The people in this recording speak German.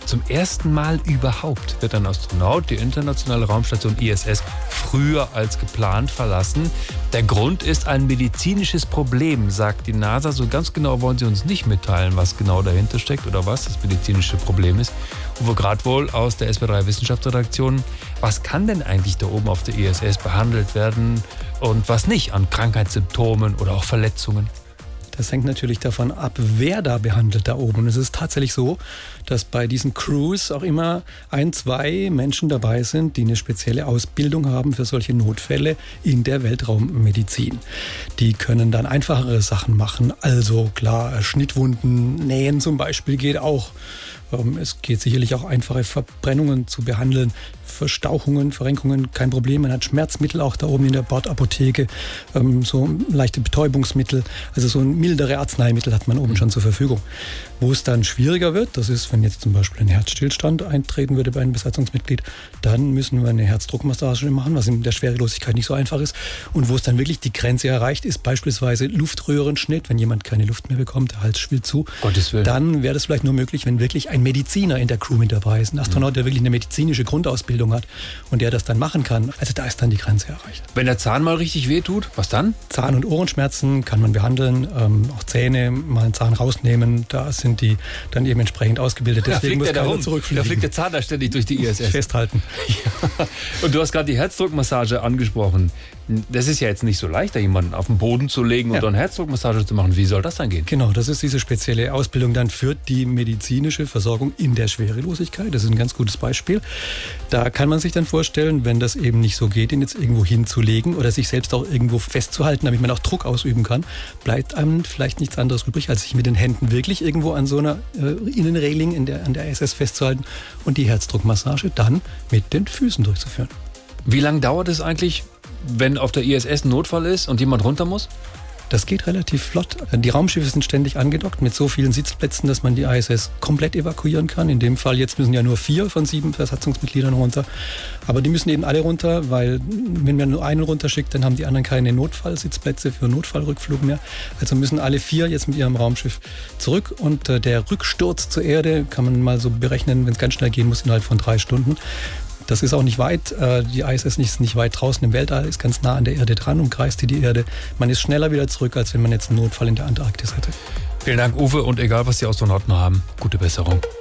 Zum ersten Mal überhaupt wird ein Astronaut die internationale Raumstation ISS früher als geplant verlassen. Der Grund ist ein medizinisches Problem, sagt die NASA. So ganz genau wollen sie uns nicht mitteilen, was genau dahinter steckt oder was das medizinische Problem ist. Uwe Gradwohl aus der SWR3 Wissenschaftsredaktion. Was kann denn eigentlich da oben auf der ISS behandelt werden und was nicht an Krankheitssymptomen oder auch Verletzungen? Das hängt natürlich davon ab, wer da behandelt da oben. Und es ist tatsächlich so, dass bei diesen Crews auch immer 1, 2 Menschen dabei sind, die eine spezielle Ausbildung haben für solche Notfälle in der Weltraummedizin. Die können dann einfachere Sachen machen. Also klar, Schnittwunden, Nähen zum Beispiel geht auch. Es geht sicherlich auch einfache Verbrennungen zu behandeln, Verstauchungen, Verrenkungen, kein Problem. Man hat Schmerzmittel auch da oben in der Bordapotheke, so leichte Betäubungsmittel, also so ein mildere Arzneimittel hat man oben schon zur Verfügung. Wo es dann schwieriger wird, das ist, wenn jetzt zum Beispiel ein Herzstillstand eintreten würde bei einem Besatzungsmitglied, dann müssen wir eine Herzdruckmassage machen, was in der Schwerelosigkeit nicht so einfach ist. Und wo es dann wirklich die Grenze erreicht, ist beispielsweise Luftröhrenschnitt, wenn jemand keine Luft mehr bekommt, der Hals schwillt zu, dann wäre das vielleicht nur möglich, wenn wirklich ein Mediziner in der Crew mit dabei ist. Ein Astronaut, der wirklich eine medizinische Grundausbildung hat und der das dann machen kann. Also da ist dann die Grenze erreicht. Wenn der Zahn mal richtig wehtut, was dann? Zahn- und Ohrenschmerzen kann man behandeln, auch Zähne, mal einen Zahn rausnehmen, da sind die dann eben entsprechend ausgebildet. Deswegen muss keiner zurückfliegen. Da fliegt der Zahn da ständig durch die ISS. Festhalten. Ja. Und du hast gerade die Herzdruckmassage angesprochen. Das ist ja jetzt nicht so leicht, da jemanden auf den Boden zu legen und dann Herzdruckmassage zu machen. Wie soll das dann gehen? Genau, das ist diese spezielle Ausbildung dann für die medizinische Versorgung in der Schwerelosigkeit. Das ist ein ganz gutes Beispiel. Da kann man sich dann vorstellen, wenn das eben nicht so geht, ihn jetzt irgendwo hinzulegen oder sich selbst auch irgendwo festzuhalten, damit man auch Druck ausüben kann, bleibt einem vielleicht nichts anderes übrig, als sich mit den Händen wirklich irgendwo an so einer Innenreling an der ISS festzuhalten und die Herzdruckmassage dann mit den Füßen durchzuführen. Wie lange dauert es eigentlich, wenn auf der ISS ein Notfall ist und jemand runter muss? Das geht relativ flott. Die Raumschiffe sind ständig angedockt mit so vielen Sitzplätzen, dass man die ISS komplett evakuieren kann. In dem Fall jetzt müssen ja nur 4 von 7 Besatzungsmitgliedern runter. Aber die müssen eben alle runter, weil wenn man nur einen runterschickt, dann haben die anderen keine Notfallsitzplätze für Notfallrückflug mehr. Also müssen alle 4 jetzt mit ihrem Raumschiff zurück. Und der Rücksturz zur Erde kann man mal so berechnen, wenn es ganz schnell gehen muss, innerhalb von 3 Stunden. Das ist auch nicht weit. Die ISS ist nicht weit draußen im Weltall, ist ganz nah an der Erde dran, umkreist die Erde. Man ist schneller wieder zurück, als wenn man jetzt einen Notfall in der Antarktis hätte. Vielen Dank, Uwe. Und egal, was die Astronauten haben, gute Besserung.